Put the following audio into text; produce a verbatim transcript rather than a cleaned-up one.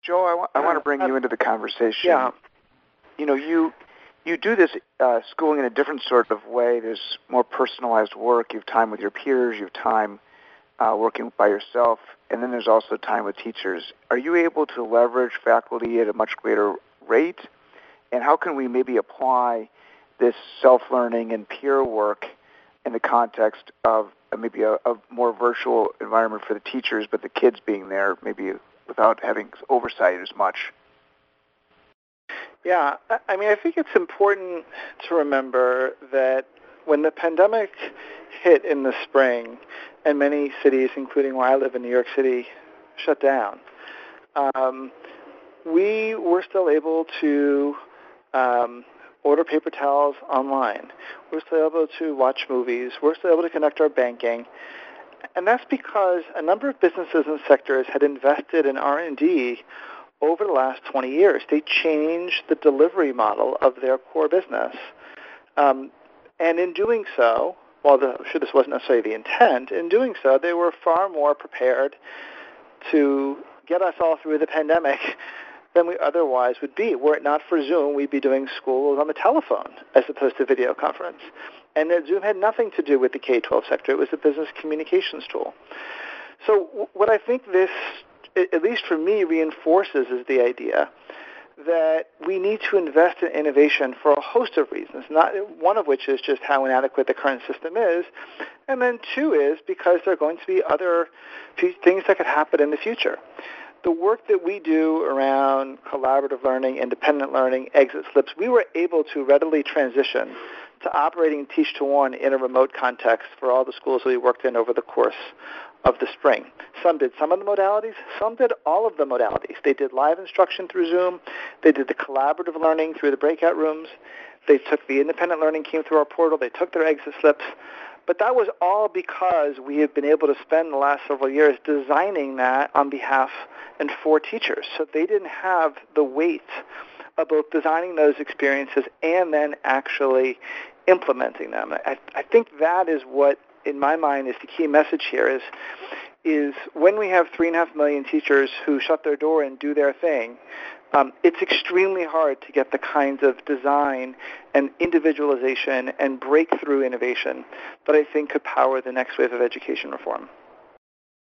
Joe, I, wa- I want to bring you into the conversation. Yeah. You know, you you do this uh, schooling in a different sort of way. There's more personalized work. You have time with your peers. You have time uh, working by yourself. And then there's also time with teachers. Are you able to leverage faculty at a much greater rate? And how can we maybe apply this self-learning and peer work in the context of uh, maybe a, a more virtual environment for the teachers, but the kids being there maybe without having oversight as much? Yeah, I mean, I think it's important to remember that when the pandemic hit in the spring and many cities, including where I live in New York City, shut down, um, we were still able to um, order paper towels online. We're still able to watch movies. We're still able to conduct our banking. And that's because a number of businesses and sectors had invested in R and D over the last twenty years. They changed the delivery model of their core business. Um, and in doing so, while the, I'm sure this wasn't necessarily the intent, in doing so, they were far more prepared to get us all through the pandemic than we otherwise would be. Were it not for Zoom, we'd be doing schools on the telephone as opposed to video conference. And that Zoom had nothing to do with the K twelve sector. It was a business communications tool. So w- what I think this, at least for me, reinforces is the idea that we need to invest in innovation for a host of reasons, not one of which is just how inadequate the current system is, and then two is because there are going to be other things that could happen in the future. The work that we do around collaborative learning, independent learning, exit slips, we were able to readily transition to operating Teach to One in a remote context for all the schools that we worked in over the course of the spring. Some did some of the modalities, some did all of the modalities. They did live instruction through Zoom, they did the collaborative learning through the breakout rooms, they took the independent learning, came through our portal, they took their exit slips. But that was all because we have been able to spend the last several years designing that on behalf and for teachers. So they didn't have the weight of both designing those experiences and then actually implementing them. I, I think that is what, in my mind, is the key message here is, is when we have three and a half million teachers who shut their door and do their thing, um, it's extremely hard to get the kinds of design and individualization and breakthrough innovation that I think could power the next wave of education reform.